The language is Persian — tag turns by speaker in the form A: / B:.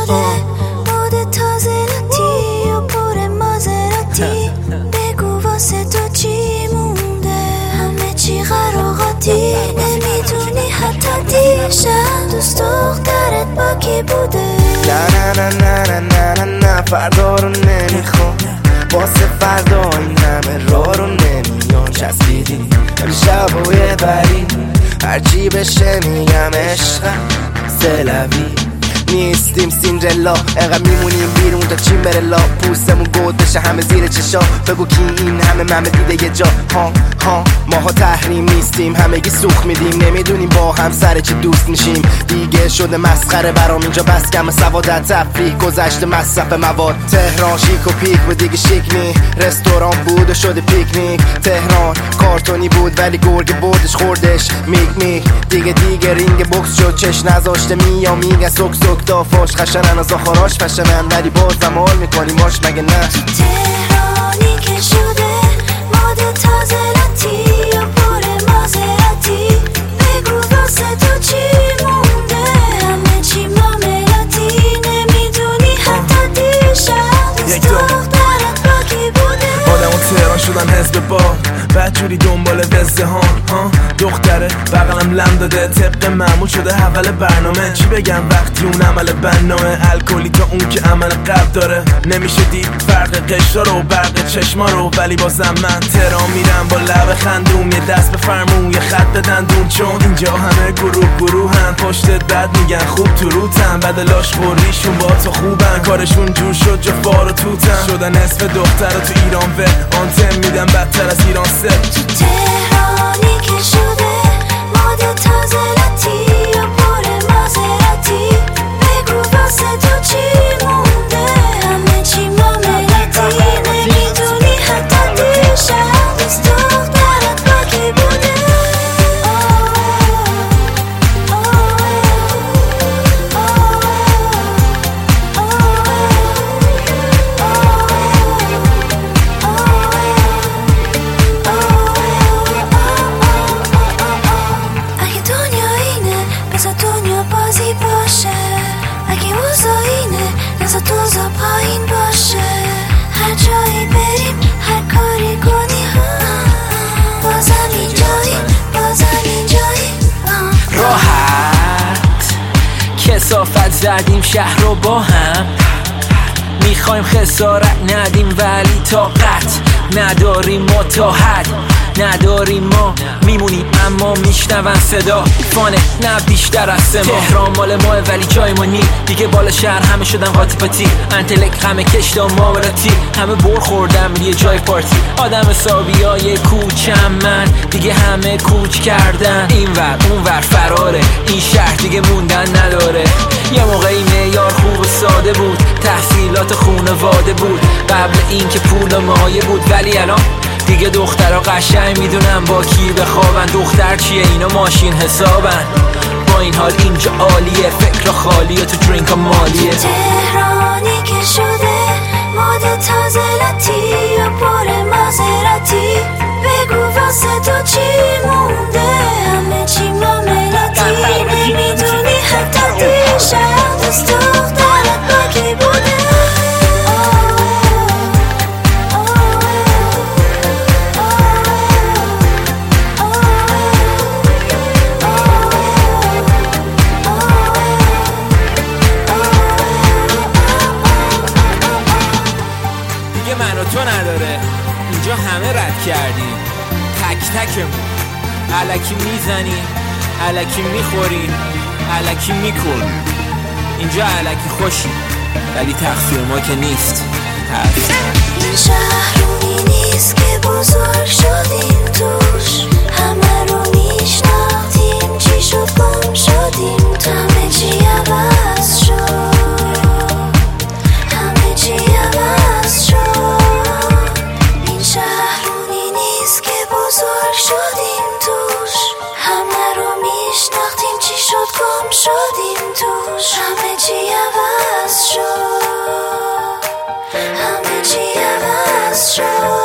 A: شده مود تازه لاتی و پر مازراتی بگو واسه تو چی مونده همه چی قراقاتی نمیدونی حتی دیشب دوست دخترت با کی بوده
B: نه نه نه نه نه نه نه فردا رو نمیخوام واسه فردا این همه راه رو نمیان چسبیدی امشب و یه بری هرچی بشه میگم عشقم سلوی نیستیم سیندرلا انقدر میمونیم بیرون تا چین بره لا پوستمون گود بشه همه زیر چشا بگو کی این همه دیده یه جا ها ماها تحریم نیستیم همگی سوخ میدیم نمیدونیم با هم سر چی دوست میشیم دیگه شده مسخره برام اینجا بس کم سوادت تفریح گذشته مصرف مواد تهران شیک و پیک و دیگه شیک نی رستوران بود و شده پیکنیک تهران کارتونی بود ولی گرگ بردش خوردش میگ دیگه رینگ بوکس شد چش نذاشته میگه سک دافاش خشنن از آخراش فشنن ولی بازم حال میکنی ماش مگه نه
A: تو تهرانی که شده مود تازه لاتی و پر مازراتی بگو واسه تو چی مونده همه چی معاملاتی نمیدونی حتی دیشب دوست دخترت با کی بوده
C: آدم و تهران شدن حزب بار بدجوری دنبال وزده ها دختره بغلم لم داده طبق معمول شده اول برنامه چی بگم وقتی اون عمل بنامه الکلی تا اون که عمل قبل داره نمیشه دید فرق قشرا رو برق چشما رو ولی بازم من تهران میرم با لب خندون یه دست به فرمون یه خط دندون چون اینجا همه گروه هم پشتت بد میگن خوب تو روتن بدلاش خوریشون با تو خوبن کارشون جور شد جا فار و توتن شدن اسم دختر تو ایران و آنتن میدن بدتر از ایران سه
A: تو تهرانی که شده مود تازه لاتی و پر مازراتی بگو واسه تو چی مونده همه چی معاملاتی نمیدونی حتی دیشب دوست دخترت با کی بوده بذار دنیا بازی باشه اگه اوضاع اینه نذار دوزا پایین باشه هر جایی بریم هر کاری کنی بازم اینجایی
D: راحت کثافت زدیم شهر رو با هم میخوایم خسارت ندیم ولی طاقت نداریم ما تا حد نداریم ما میمونیم اما میشنون صدا فانه نه بیشتر از سما تهران مال ماه ولی جای ما نی دیگه بالا شهر همه شدن قاطی پاتی انتلک همه کشتا ماوراتی همه بر خوردم یه جای پارتی آدم حسابی های کوچم من دیگه همه کوچ کردن اینور اونور فراره این شهر دیگه موندن نداره یه موقعی معیار خوب و ساده بود تحصیلات خونواده بود قبل این که پول و مایه بود ولی الان دیگه دخترها قشنگ میدونن با کی بخوابن دختر چیه اینا ماشین حسابن با این حال اینجا عالیه فکر خالیه تو درینک مالیه
A: تهرانی که شده مود تازه لاتی و پر مازراتی بگو واسه تو چی مونده همه چی معاملاتی نمیدونی حتی دیشب دوست دخترت با کی بوده
D: من و تو نداره اینجا همه رد کردیم تک تکمون الکی میزنیم الکی میخوریم الکی میکنیم اینجا الکی خوشیم ولی تقصیر ما که نیست
A: این شهرونی نیست که بزرگ شدیم توش همه رو میشناختیم چی شد گم شدیم تو همه چی عوض شد همه چی عوض شد این شهرونی نیست که بزرگ شدیم توش همه رو میشناختیم چی شد گم شدیم توش همه چی عوض شد همه چی عوض شد